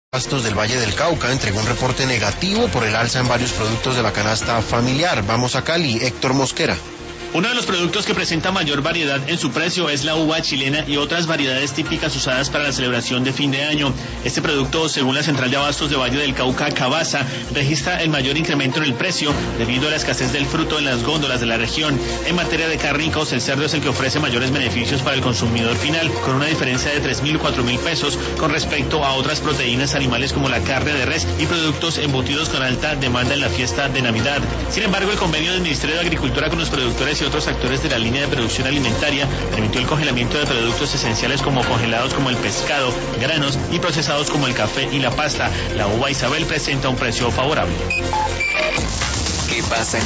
Abastos del Valle del Cauca entregó un reporte negativo por el alza en varios productos de la canasta familiar. Vamos a Cali, Héctor Mosquera. Uno de los productos que presenta mayor variedad en su precio es la uva chilena y otras variedades típicas usadas para la celebración de fin de año. Este producto, según la Central de Abastos de Valle del Cauca, Cabasa, registra el mayor incremento en el precio debido a la escasez del fruto en las góndolas de la región. En materia de cárnicos, el cerdo es el que ofrece mayores beneficios para el consumidor final, con una diferencia de 3.000 o 4.000 pesos con respecto a otras proteínas animales como la carne de res y productos embutidos con alta demanda en la fiesta de Navidad. Sin embargo, el convenio del Ministerio de Agricultura con los productores y otros actores de la línea de producción alimentaria permitió el congelamiento de productos esenciales como congelados como el pescado, granos y procesados como el café y la pasta. La uva Isabel presenta un precio favorable. ¿Qué pasa en